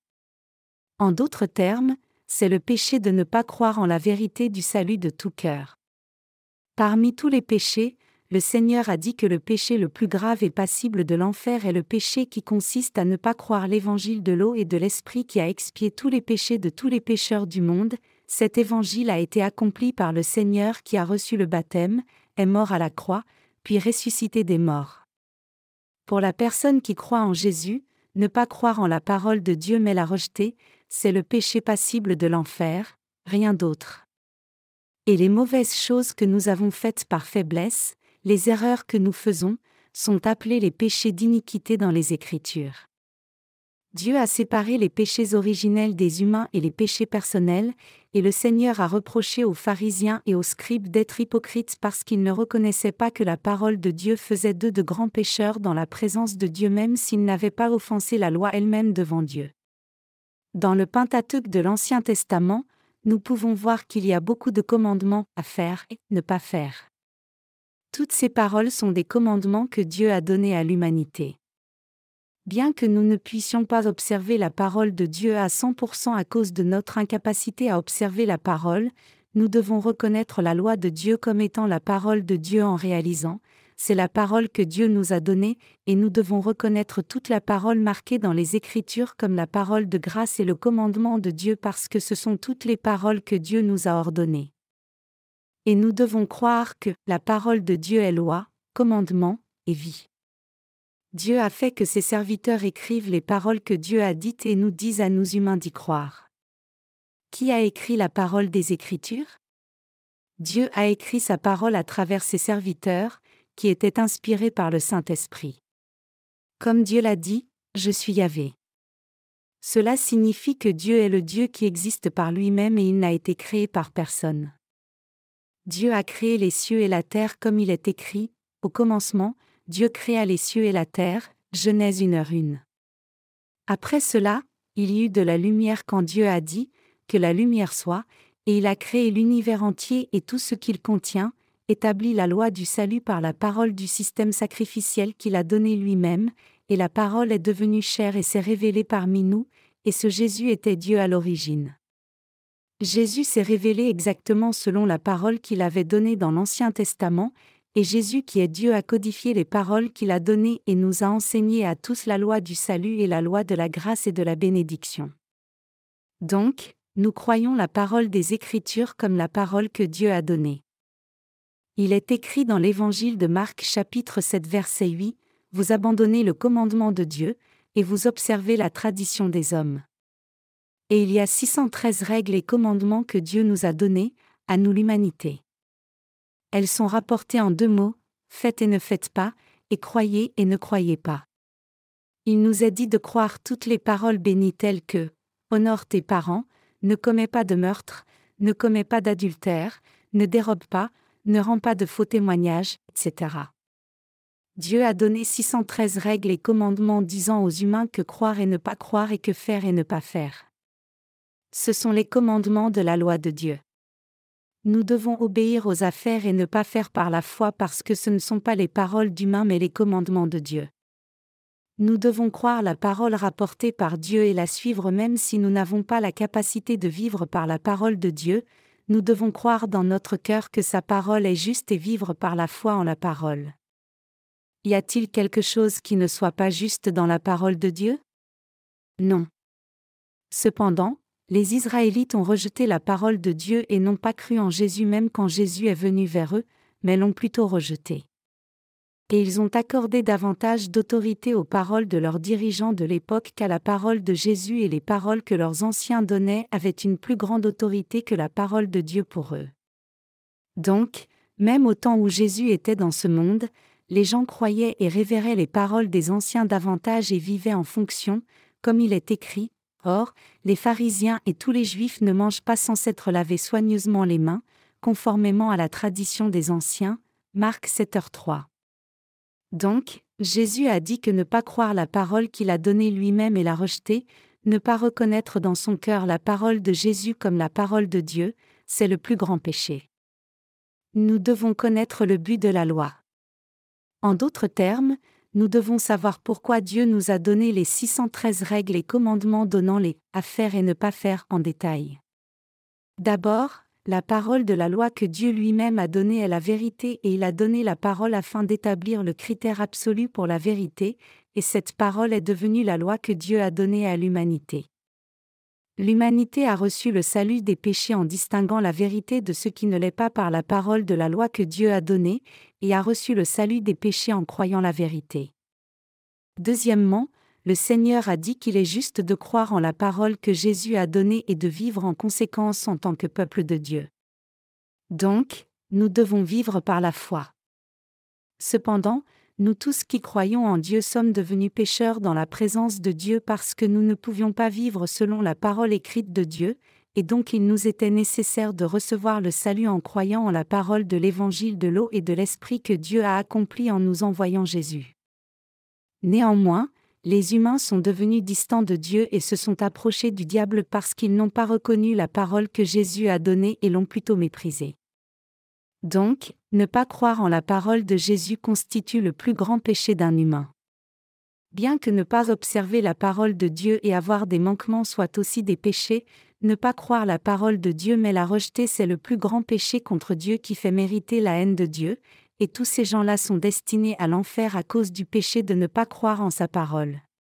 En d'autres termes, c'est le péché de ne pas croire en la vérité du salut de tout cœur. Parmi tous les péchés, le Seigneur a dit que le péché le plus grave et passible de l'enfer est le péché qui consiste à ne pas croire l'évangile de l'eau et de l'esprit qui a expié tous les péchés de tous les pécheurs du monde. Cet évangile a été accompli par le Seigneur qui a reçu le baptême, est mort à la croix, puis ressuscité des morts. Pour la personne qui croit en Jésus, ne pas croire en la parole de Dieu mais la rejeter, c'est le péché passible de l'enfer, rien d'autre. Et les mauvaises choses que nous avons faites par faiblesse, les erreurs que nous faisons, sont appelées les péchés d'iniquité dans les Écritures. Dieu a séparé les péchés originels des humains et les péchés personnels, et le Seigneur a reproché aux pharisiens et aux scribes d'être hypocrites parce qu'ils ne reconnaissaient pas que la parole de Dieu faisait d'eux de grands pécheurs dans la présence de Dieu même s'ils n'avaient pas offensé la loi elle-même devant Dieu. Dans le Pentateuque de l'Ancien Testament, nous pouvons voir qu'il y a beaucoup de commandements à faire et ne pas faire. Toutes ces paroles sont des commandements que Dieu a donnés à l'humanité. Bien que nous ne puissions pas observer la parole de Dieu à cent pour cent à cause de notre incapacité à observer la parole, nous devons reconnaître la loi de Dieu comme étant la parole de Dieu en réalisant, c'est la parole que Dieu nous a donnée, et nous devons reconnaître toute la parole marquée dans les Écritures comme la parole de grâce et le commandement de Dieu parce que ce sont toutes les paroles que Dieu nous a ordonnées. Et nous devons croire que la parole de Dieu est loi, commandement et vie. Dieu a fait que ses serviteurs écrivent les paroles que Dieu a dites et nous disent à nous humains d'y croire. Qui a écrit la parole des Écritures ? Dieu a écrit sa parole à travers ses serviteurs, qui étaient inspirés par le Saint-Esprit. Comme Dieu l'a dit, « Je suis Yahvé ». Cela signifie que Dieu est le Dieu qui existe par lui-même et il n'a été créé par personne. Dieu a créé les cieux et la terre comme il est écrit, au commencement, Dieu créa les cieux et la terre, Genèse une heure une. Après cela, il y eut de la lumière quand Dieu a dit, que la lumière soit, et il a créé l'univers entier et tout ce qu'il contient, établit la loi du salut par la parole du système sacrificiel qu'il a donné lui-même, et la parole est devenue chair et s'est révélée parmi nous, et ce Jésus était Dieu à l'origine. Jésus s'est révélé exactement selon la parole qu'il avait donnée dans l'Ancien Testament, et Jésus qui est Dieu a codifié les paroles qu'il a données et nous a enseigné à tous la loi du salut et la loi de la grâce et de la bénédiction. Donc, nous croyons la parole des Écritures comme la parole que Dieu a donnée. Il est écrit dans l'Évangile de Marc chapitre sept verset huit, « Vous abandonnez le commandement de Dieu, et vous observez la tradition des hommes. » Et il y a six cent treize règles et commandements que Dieu nous a donnés, à nous l'humanité. Elles sont rapportées en deux mots, « Faites et ne faites pas » et « Croyez et ne croyez pas ». Il nous est dit de croire toutes les paroles bénies telles que « Honore tes parents »,« Ne commets pas de meurtre »,« ne commet pas d'adultère, ne dérobe pas, ne rend pas de faux témoignages, et cetera. Dieu a donné six cent treize règles et commandements disant aux humains que croire et ne pas croire et que faire et ne pas faire. Ce sont les commandements de la loi de Dieu. Nous devons obéir aux affaires et ne pas faire par la foi parce que ce ne sont pas les paroles d'humains mais les commandements de Dieu. Nous devons croire la parole rapportée par Dieu et la suivre même si nous n'avons pas la capacité de vivre par la parole de Dieu, nous devons croire dans notre cœur que sa parole est juste et vivre par la foi en la parole. Y a-t-il quelque chose qui ne soit pas juste dans la parole de Dieu? Non. Cependant, les Israélites ont rejeté la parole de Dieu et n'ont pas cru en Jésus même quand Jésus est venu vers eux, mais l'ont plutôt rejeté. Et ils ont accordé davantage d'autorité aux paroles de leurs dirigeants de l'époque qu'à la parole de Jésus et les paroles que leurs anciens donnaient avaient une plus grande autorité que la parole de Dieu pour eux. Donc, même au temps où Jésus était dans ce monde, les gens croyaient et révéraient les paroles des anciens davantage et vivaient en fonction, comme il est écrit. Or, les pharisiens et tous les juifs ne mangent pas sans s'être lavés soigneusement les mains, conformément à la tradition des anciens. Marc sept heures trois. Donc, Jésus a dit que ne pas croire la parole qu'il a donnée lui-même et la rejeter, ne pas reconnaître dans son cœur la parole de Jésus comme la parole de Dieu, c'est le plus grand péché. Nous devons connaître le but de la loi. En d'autres termes, nous devons savoir pourquoi Dieu nous a donné les six cent treize règles et commandements donnant les « à faire et ne pas faire » en détail. D'abord, la parole de la loi que Dieu lui-même a donnée est la vérité et il a donné la parole afin d'établir le critère absolu pour la vérité, et cette parole est devenue la loi que Dieu a donnée à l'humanité. L'humanité a reçu le salut des péchés en distinguant la vérité de ce qui ne l'est pas par la parole de la loi que Dieu a donnée, et a reçu le salut des péchés en croyant la vérité. Deuxièmement, le Seigneur a dit qu'il est juste de croire en la parole que Jésus a donnée et de vivre en conséquence en tant que peuple de Dieu. Donc, nous devons vivre par la foi. Cependant, nous tous qui croyons en Dieu sommes devenus pécheurs dans la présence de Dieu parce que nous ne pouvions pas vivre selon la parole écrite de Dieu, et donc il nous était nécessaire de recevoir le salut en croyant en la parole de l'évangile de l'eau et de l'esprit que Dieu a accompli en nous envoyant Jésus. Néanmoins, les humains sont devenus distants de Dieu et se sont approchés du diable parce qu'ils n'ont pas reconnu la parole que Jésus a donnée et l'ont plutôt méprisée. Donc, ne pas croire en la parole de Jésus constitue le plus grand péché d'un humain. Bien que ne pas observer la parole de Dieu et avoir des manquements soient aussi des péchés, ne pas croire la parole de Dieu mais la rejeter c'est le plus grand péché contre Dieu qui fait mériter la haine de Dieu, et tous ces gens-là sont destinés à l'enfer à cause du péché de ne pas croire en sa parole.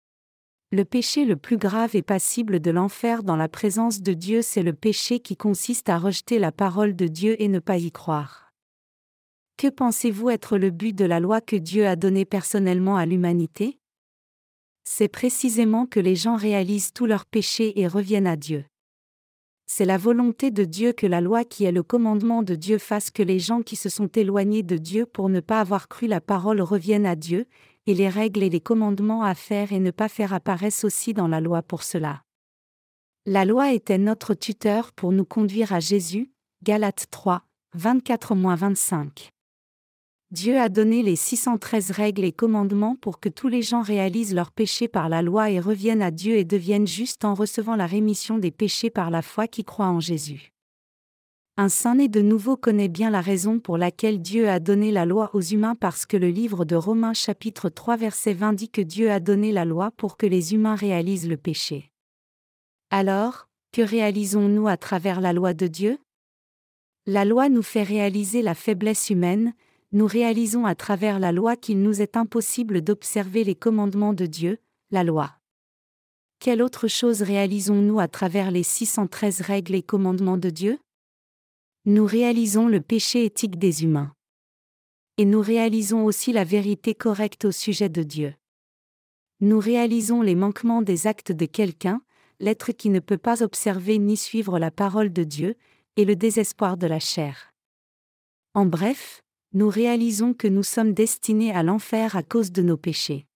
Le péché le plus grave et passible de l'enfer dans la présence de Dieu c'est le péché qui consiste à rejeter la parole de Dieu et ne pas y croire. Que pensez-vous être le but de la loi que Dieu a donnée personnellement à l'humanité? C'est précisément que les gens réalisent tous leurs péchés et reviennent à Dieu. C'est la volonté de Dieu que la loi qui est le commandement de Dieu fasse que les gens qui se sont éloignés de Dieu pour ne pas avoir cru la parole reviennent à Dieu, et les règles et les commandements à faire et ne pas faire apparaissent aussi dans la loi pour cela. La loi était notre tuteur pour nous conduire à Jésus, Galates trois, vingt-quatre à vingt-cinq. Dieu a donné les six cent treize règles et commandements pour que tous les gens réalisent leurs péchés par la loi et reviennent à Dieu et deviennent justes en recevant la rémission des péchés par la foi qui croit en Jésus. Un saint né de nouveau connaît bien la raison pour laquelle Dieu a donné la loi aux humains parce que le livre de Romains chapitre trois verset vingt dit que Dieu a donné la loi pour que les humains réalisent le péché. Alors, que réalisons-nous à travers la loi de Dieu? La loi nous fait réaliser la faiblesse humaine. Nous réalisons à travers la loi qu'il nous est impossible d'observer les commandements de Dieu, la loi. Quelle autre chose réalisons-nous à travers les six cent treize règles et commandements de Dieu? Nous réalisons le péché éthique des humains. Et nous réalisons aussi la vérité correcte au sujet de Dieu. Nous réalisons les manquements des actes de quelqu'un, l'être qui ne peut pas observer ni suivre la parole de Dieu, et le désespoir de la chair. En bref, nous réalisons que nous sommes destinés à l'enfer à cause de nos péchés.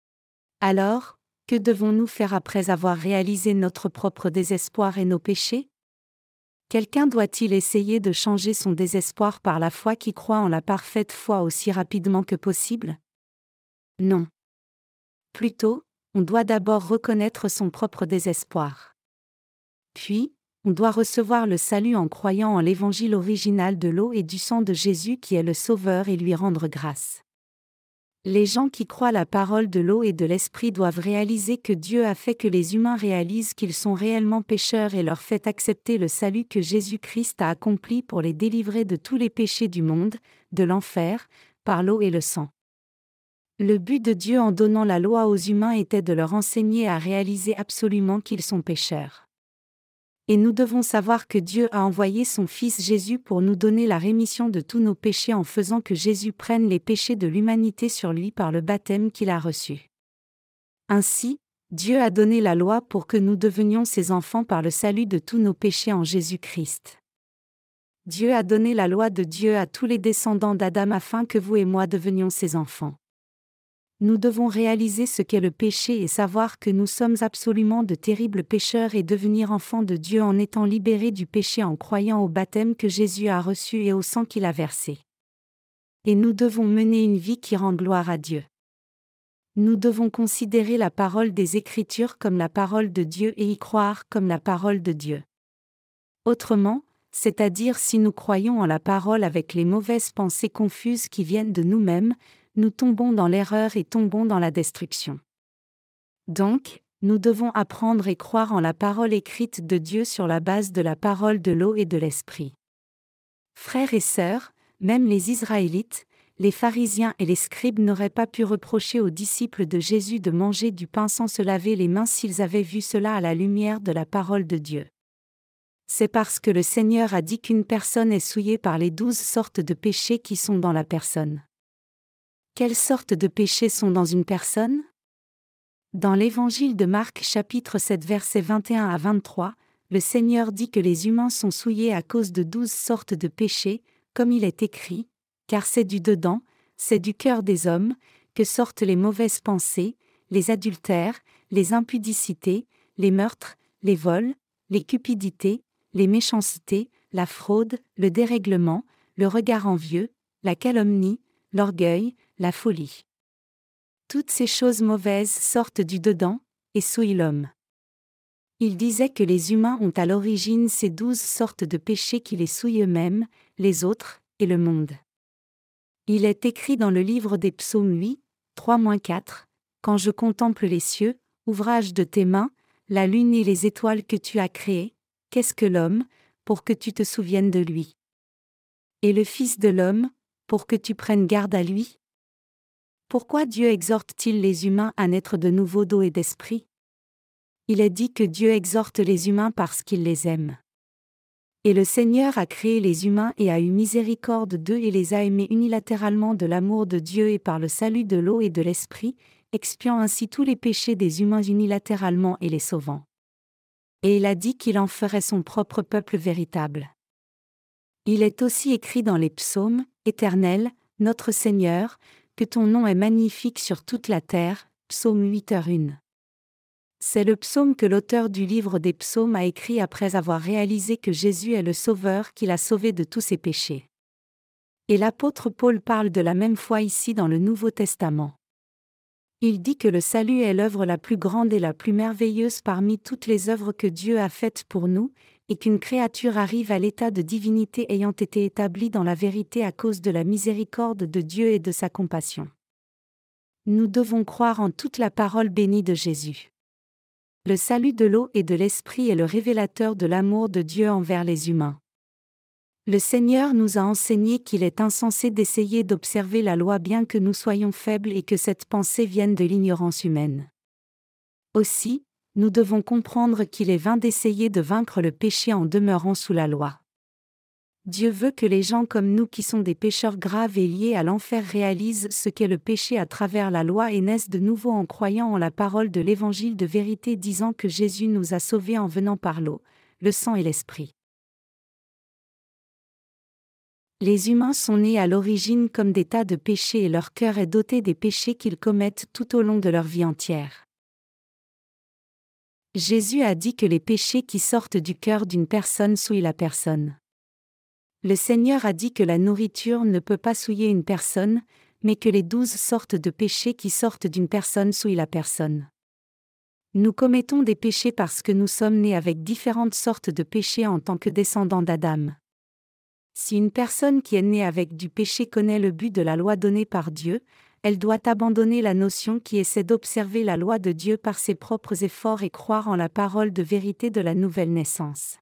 Alors, que devons-nous faire après avoir réalisé notre propre désespoir et nos péchés? Quelqu'un doit-il essayer de changer son désespoir par la foi qui croit en la parfaite foi aussi rapidement que possible? Non. Plutôt, on doit d'abord reconnaître son propre désespoir. Puis, on doit recevoir le salut en croyant en l'évangile original de l'eau et du sang de Jésus qui est le Sauveur et lui rendre grâce. Les gens qui croient la parole de l'eau et de l'esprit doivent réaliser que Dieu a fait que les humains réalisent qu'ils sont réellement pécheurs et leur fait accepter le salut que Jésus-Christ a accompli pour les délivrer de tous les péchés du monde, de l'enfer, par l'eau et le sang. Le but de Dieu en donnant la loi aux humains était de leur enseigner à réaliser absolument qu'ils sont pécheurs. Et nous devons savoir que Dieu a envoyé son Fils Jésus pour nous donner la rémission de tous nos péchés en faisant que Jésus prenne les péchés de l'humanité sur lui par le baptême qu'il a reçu. Ainsi, Dieu a donné la loi pour que nous devenions ses enfants par le salut de tous nos péchés en Jésus-Christ. Dieu a donné la loi de Dieu à tous les descendants d'Adam afin que vous et moi devenions ses enfants. Nous devons réaliser ce qu'est le péché et savoir que nous sommes absolument de terribles pécheurs et devenir enfants de Dieu en étant libérés du péché en croyant au baptême que Jésus a reçu et au sang qu'il a versé. Et nous devons mener une vie qui rend gloire à Dieu. Nous devons considérer la parole des Écritures comme la parole de Dieu et y croire comme la parole de Dieu. Autrement, c'est-à-dire si nous croyons en la parole avec les mauvaises pensées confuses qui viennent de nous-mêmes, nous tombons dans l'erreur et tombons dans la destruction. Donc, nous devons apprendre et croire en la parole écrite de Dieu sur la base de la parole de l'eau et de l'esprit. Frères et sœurs, même les Israélites, les pharisiens et les scribes n'auraient pas pu reprocher aux disciples de Jésus de manger du pain sans se laver les mains s'ils avaient vu cela à la lumière de la parole de Dieu. C'est parce que le Seigneur a dit qu'une personne est souillée par les douze sortes de péchés qui sont dans la personne. Quelles sortes de péchés sont dans une personne? Dans l'Évangile de Marc chapitre sept versets vingt et un à vingt-trois, le Seigneur dit que les humains sont souillés à cause de douze sortes de péchés, comme il est écrit, car c'est du dedans, c'est du cœur des hommes, que sortent les mauvaises pensées, les adultères, les impudicités, les meurtres, les vols, les cupidités, les méchancetés, la fraude, le dérèglement, le regard envieux, la calomnie, l'orgueil, la folie. Toutes ces choses mauvaises sortent du dedans, et souillent l'homme. Il disait que les humains ont à l'origine ces douze sortes de péchés qui les souillent eux-mêmes, les autres, et le monde. Il est écrit dans le livre des Psaumes huit, trois à quatre, « Quand je contemple les cieux, ouvrage de tes mains, la lune et les étoiles que tu as créées, qu'est-ce que l'homme, pour que tu te souviennes de lui? Et le Fils de l'homme, pour que tu prennes garde à lui? » Pourquoi Dieu exhorte-t-il les humains à naître de nouveau d'eau et d'esprit? Il est dit que Dieu exhorte les humains parce qu'il les aime. Et le Seigneur a créé les humains et a eu miséricorde d'eux et les a aimés unilatéralement de l'amour de Dieu et par le salut de l'eau et de l'esprit, expiant ainsi tous les péchés des humains unilatéralement et les sauvant. Et il a dit qu'il en ferait son propre peuple véritable. Il est aussi écrit dans les psaumes, « Éternel, notre Seigneur, que ton nom est magnifique sur toute la terre » Psaume huit heures un. C'est le psaume que l'auteur du livre des psaumes a écrit après avoir réalisé que Jésus est le Sauveur qui l'a sauvé de tous ses péchés. Et l'apôtre Paul parle de la même foi ici dans le Nouveau Testament. Il dit que le salut est l'œuvre la plus grande et la plus merveilleuse parmi toutes les œuvres que Dieu a faites pour nous, et qu'une créature arrive à l'état de divinité ayant été établie dans la vérité à cause de la miséricorde de Dieu et de sa compassion. Nous devons croire en toute la parole bénie de Jésus. Le salut de l'eau et de l'esprit est le révélateur de l'amour de Dieu envers les humains. Le Seigneur nous a enseigné qu'il est insensé d'essayer d'observer la loi bien que nous soyons faibles et que cette pensée vienne de l'ignorance humaine. Aussi, nous devons comprendre qu'il est vain d'essayer de vaincre le péché en demeurant sous la loi. Dieu veut que les gens comme nous qui sont des pécheurs graves et liés à l'enfer réalisent ce qu'est le péché à travers la loi et naissent de nouveau en croyant en la parole de l'évangile de vérité disant que Jésus nous a sauvés en venant par l'eau, le sang et l'esprit. Les humains sont nés à l'origine comme des tas de péchés et leur cœur est doté des péchés qu'ils commettent tout au long de leur vie entière. Jésus a dit que les péchés qui sortent du cœur d'une personne souillent la personne. Le Seigneur a dit que la nourriture ne peut pas souiller une personne, mais que les douze sortes de péchés qui sortent d'une personne souillent la personne. Nous commettons des péchés parce que nous sommes nés avec différentes sortes de péchés en tant que descendants d'Adam. Si une personne qui est née avec du péché connaît le but de la loi donnée par Dieu, elle doit abandonner la notion qui essaie d'observer la loi de Dieu par ses propres efforts et croire en la parole de vérité de la nouvelle naissance.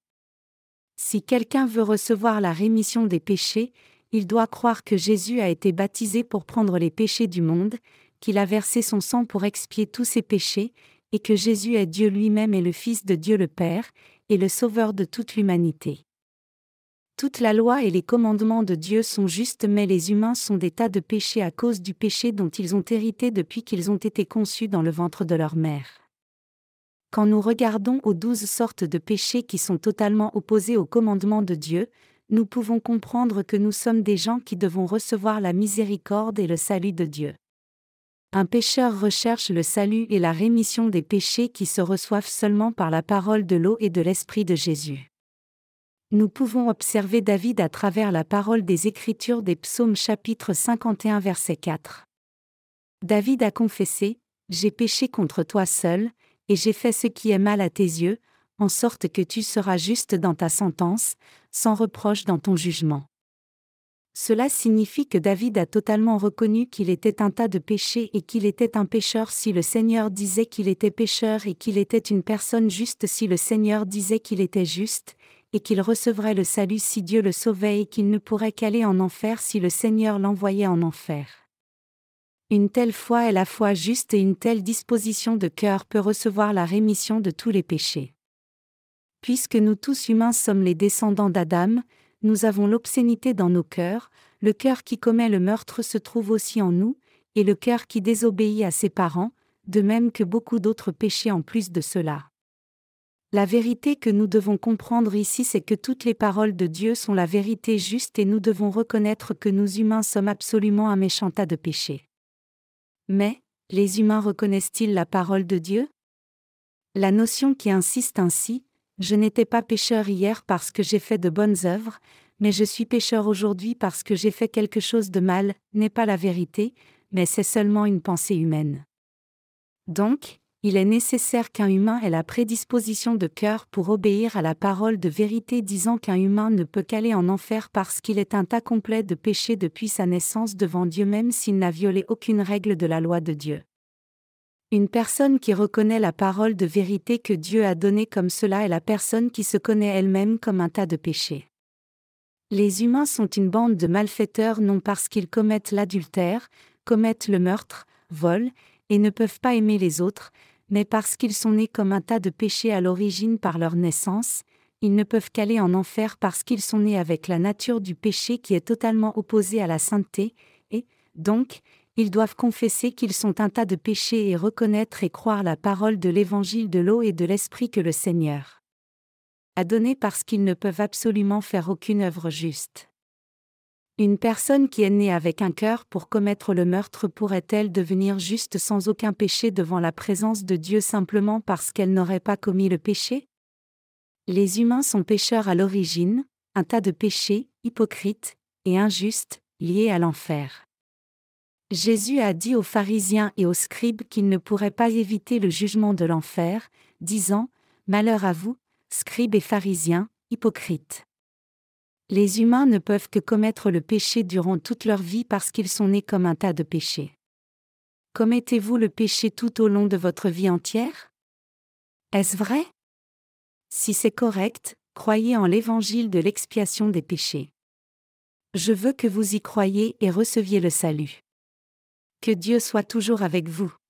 Si quelqu'un veut recevoir la rémission des péchés, il doit croire que Jésus a été baptisé pour prendre les péchés du monde, qu'il a versé son sang pour expier tous ses péchés, et que Jésus est Dieu lui-même et le Fils de Dieu le Père, et le Sauveur de toute l'humanité. Toute la loi et les commandements de Dieu sont justes, mais les humains sont des tas de péchés à cause du péché dont ils ont hérité depuis qu'ils ont été conçus dans le ventre de leur mère. Quand nous regardons aux douze sortes de péchés qui sont totalement opposés aux commandements de Dieu, nous pouvons comprendre que nous sommes des gens qui devons recevoir la miséricorde et le salut de Dieu. Un pécheur recherche le salut et la rémission des péchés qui se reçoivent seulement par la parole de l'eau et de l'Esprit de Jésus. Nous pouvons observer David à travers la parole des Écritures des Psaumes chapitre cinquante et un verset quatre. David a confessé « J'ai péché contre toi seul, et j'ai fait ce qui est mal à tes yeux, en sorte que tu seras juste dans ta sentence, sans reproche dans ton jugement. » Cela signifie que David a totalement reconnu qu'il était un tas de péchés et qu'il était un pécheur si le Seigneur disait qu'il était pécheur et qu'il était une personne juste si le Seigneur disait qu'il était juste, et qu'il recevrait le salut si Dieu le sauvait et qu'il ne pourrait qu'aller en enfer si le Seigneur l'envoyait en enfer. Une telle foi est la foi juste et une telle disposition de cœur peut recevoir la rémission de tous les péchés. Puisque nous tous humains sommes les descendants d'Adam, nous avons l'obscénité dans nos cœurs, le cœur qui commet le meurtre se trouve aussi en nous, et le cœur qui désobéit à ses parents, de même que beaucoup d'autres péchés en plus de cela. La vérité que nous devons comprendre ici, c'est que toutes les paroles de Dieu sont la vérité juste et nous devons reconnaître que nous humains sommes absolument un méchant tas de péchés. Mais, les humains reconnaissent-ils la parole de Dieu? La notion qui insiste ainsi, « Je n'étais pas pécheur hier parce que j'ai fait de bonnes œuvres, mais je suis pécheur aujourd'hui parce que j'ai fait quelque chose de mal », n'est pas la vérité, mais c'est seulement une pensée humaine. Donc, il est nécessaire qu'un humain ait la prédisposition de cœur pour obéir à la parole de vérité disant qu'un humain ne peut qu'aller en enfer parce qu'il est un tas complet de péchés depuis sa naissance devant Dieu même s'il n'a violé aucune règle de la loi de Dieu. Une personne qui reconnaît la parole de vérité que Dieu a donnée comme cela est la personne qui se connaît elle-même comme un tas de péchés. Les humains sont une bande de malfaiteurs non parce qu'ils commettent l'adultère, commettent le meurtre, volent, et ne peuvent pas aimer les autres, mais parce qu'ils sont nés comme un tas de péchés à l'origine par leur naissance, ils ne peuvent qu'aller en enfer parce qu'ils sont nés avec la nature du péché qui est totalement opposée à la sainteté, et, donc, ils doivent confesser qu'ils sont un tas de péchés et reconnaître et croire la parole de l'évangile de l'eau et de l'esprit que le Seigneur a donné parce qu'ils ne peuvent absolument faire aucune œuvre juste. Une personne qui est née avec un cœur pour commettre le meurtre pourrait-elle devenir juste sans aucun péché devant la présence de Dieu simplement parce qu'elle n'aurait pas commis le péché? Les humains sont pécheurs à l'origine, un tas de péchés, hypocrites et injustes, liés à l'enfer. Jésus a dit aux pharisiens et aux scribes qu'ils ne pourraient pas éviter le jugement de l'enfer, disant « Malheur à vous, scribes et pharisiens, hypocrites ». Les humains ne peuvent que commettre le péché durant toute leur vie parce qu'ils sont nés comme un tas de péchés. Commettez-vous le péché tout au long de votre vie entière? Est-ce vrai? Si c'est correct, croyez en l'évangile de l'expiation des péchés. Je veux que vous y croyiez et receviez le salut. Que Dieu soit toujours avec vous.